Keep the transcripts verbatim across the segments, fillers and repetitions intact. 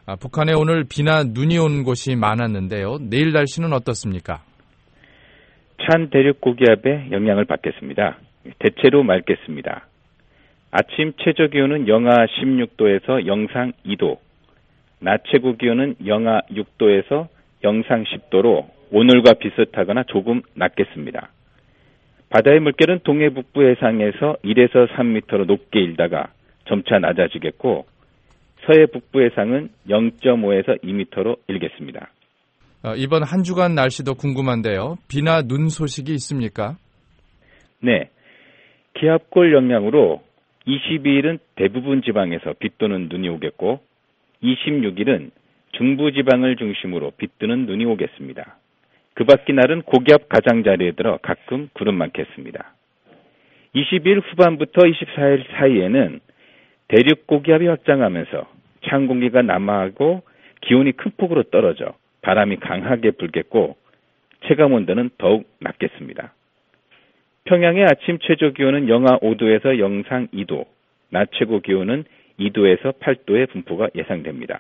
아, 북한에 오늘 비나 눈이 온 곳이 많았는데요. 내일 날씨는 어떻습니까? 찬 대륙 고기압의 영향을 받겠습니다. 대체로 맑겠습니다. 아침 최저 기온은 영하 십육 도에서 영상 이 도, 낮 최고 기온은 영하 육 도에서 영상 십 도로 오늘과 비슷하거나 조금 낮겠습니다. 바다의 물결은 동해 북부 해상에서 일에서 삼 미터로 높게 일다가 점차 낮아지겠고 서해 북부 해상은 영 점 오에서 이 미터로 일겠습니다. 어, 이번 한 주간 날씨도 궁금한데요. 비나 눈 소식이 있습니까? 네. 기압골 영향으로 이십이 일은 대부분 지방에서 비 또는 눈이 오겠고 이십육 일은 중부 지방을 중심으로 비 또는 눈이 오겠습니다. 그 밖의 날은 고기압 가장자리에 들어 가끔 구름 많겠습니다. 이십 일 후반부터 이십사 일 사이에는 대륙 고기압이 확장하면서 찬 공기가 남하하고 기온이 큰 폭으로 떨어져 바람이 강하게 불겠고 체감온도는 더욱 낮겠습니다. 평양의 아침 최저 기온은 영하 오 도에서 영상 이 도, 낮 최고 기온은 이 도에서 팔 도의 분포가 예상됩니다.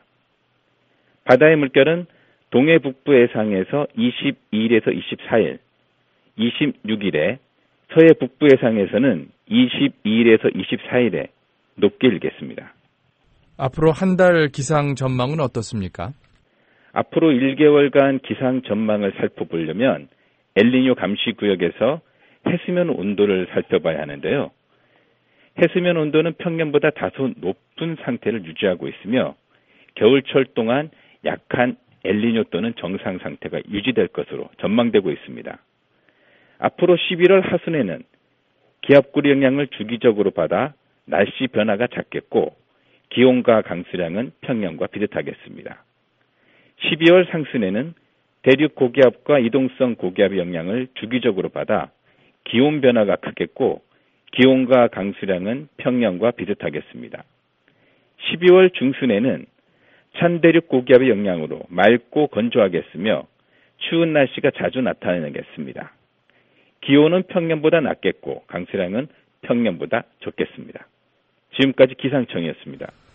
바다의 물결은 동해 북부 해상에서 이십이 일에서 이십사 일, 이십육 일에 서해 북부 해상에서는 이십이 일에서 이십사 일에 높게 일겠습니다. 앞으로 한 달 기상 전망은 어떻습니까? 앞으로 일 개월간 기상 전망을 살펴보려면 엘니뇨 감시 구역에서 해수면 온도를 살펴봐야 하는데요. 해수면 온도는 평년보다 다소 높은 상태를 유지하고 있으며 겨울철 동안 약한 엘니뇨 또는 정상 상태가 유지될 것으로 전망되고 있습니다. 앞으로 십일월 하순에는 기압골의 영향을 주기적으로 받아 날씨 변화가 작겠고 기온과 강수량은 평년과 비슷하겠습니다. 십이월 상순에는 대륙 고기압과 이동성 고기압의 영향을 주기적으로 받아 기온 변화가 크겠고 기온과 강수량은 평년과 비슷하겠습니다. 십이월 중순에는 찬 대륙 고기압의 영향으로 맑고 건조하겠으며 추운 날씨가 자주 나타나겠습니다. 기온은 평년보다 낮겠고 강수량은 평년보다 적겠습니다. 지금까지 기상청이었습니다.